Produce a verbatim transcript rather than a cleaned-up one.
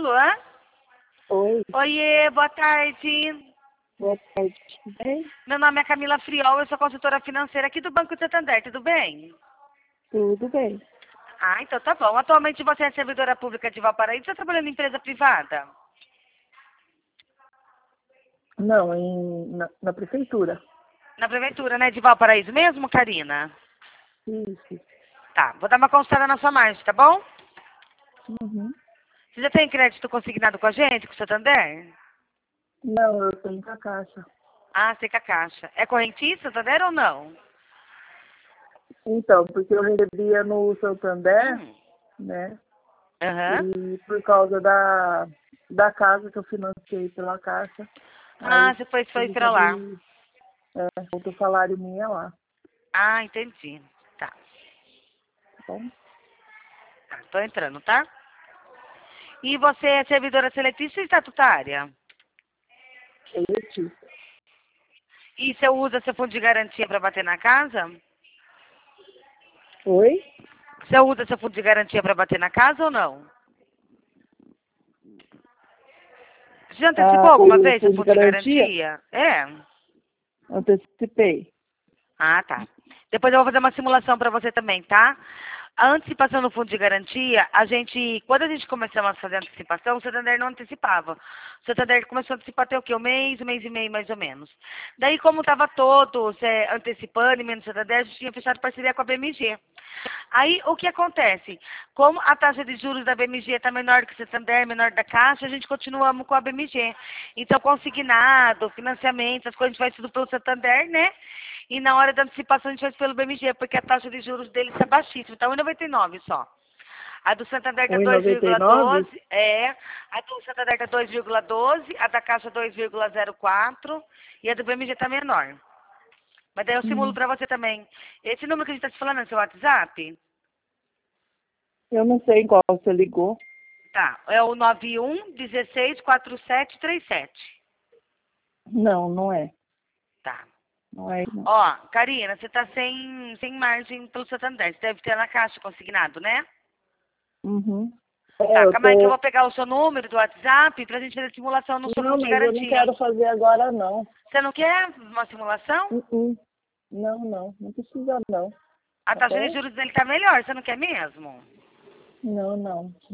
Alô? Oi, Oiê, boa tarde. boa tarde. Tudo bem? Meu nome é Camila Friol, eu sou consultora financeira aqui do Banco Santander, tudo bem? Tudo bem. Ah, então tá bom. Atualmente você é servidora pública de Valparaíso ou está trabalhando em empresa privada? Não, em, na, na prefeitura. Na prefeitura, né, de Valparaíso mesmo, Karina? Isso. Tá, vou dar uma consultada na sua margem, tá bom? Uhum. Você já tem crédito consignado com a gente, com o Santander? Não, eu tenho com a caixa. Ah, sei com a caixa. É correntista, Santander ou não? Então, porque eu recebia no Santander, Hum. né? Aham. E por causa da, da casa que eu financiei pela caixa, Ah, aí você foi, foi tive que pra lá. abrir é, outro salário minha lá, Ah, entendi. Tá, tá bom? tá, tô entrando, tá? E você é servidora seletista e estatutária? Eletista. E você usa seu fundo de garantia para bater na casa? Oi? Você usa seu fundo de garantia para bater na casa ou não? Você já antecipou Ah, alguma o vez seu fundo de fundo de garantia, garantia? É. antecipei. Ah, tá. Depois eu vou fazer uma simulação para você também, tá? A antecipação no fundo de garantia, a gente, quando a gente começou a fazer a antecipação, o Santander não antecipava. O Santander começou a antecipar até o quê? Um mês, um mês e meio, mais ou menos. Daí, como estava todos é, antecipando e menos Santander, a gente tinha fechado parceria com a B M G. Aí, o que acontece? Como a taxa de juros da B M G está menor que o Santander, menor da Caixa, a gente continuamos com a B M G. Então, consignado, financiamento, as coisas a gente faz tudo pelo Santander, né? E na hora da antecipação a gente faz pelo B M G, porque a taxa de juros deles é baixíssima, está um vírgula noventa e nove só. A do Santander está um e noventa e nove? dois vírgula doze, é. A do Santander está dois vírgula doze, a da Caixa dois vírgula zero quatro e a do B M G está menor. Mas daí eu simulo Hum. para você também. Esse número que a gente está te falando é seu WhatsApp? Eu não sei em qual você ligou. Tá, é o nove um um seis quatro sete três sete. Não, não é. Tá. Não é, não. Ó, Karina, você tá sem, sem margem pelo Santander. Você deve ter na caixa consignado, né? Uhum. É, Tá, eu calma aí que eu tô... vou pegar o seu número do WhatsApp pra gente fazer simulação no seu Não, fundo de mas eu não garantia. quero fazer agora, não. Você não quer uma simulação? Uh-uh. Não, não. Não precisa, não. A Tá taxa de bom? juros dele tá melhor, você não quer mesmo? Não, não.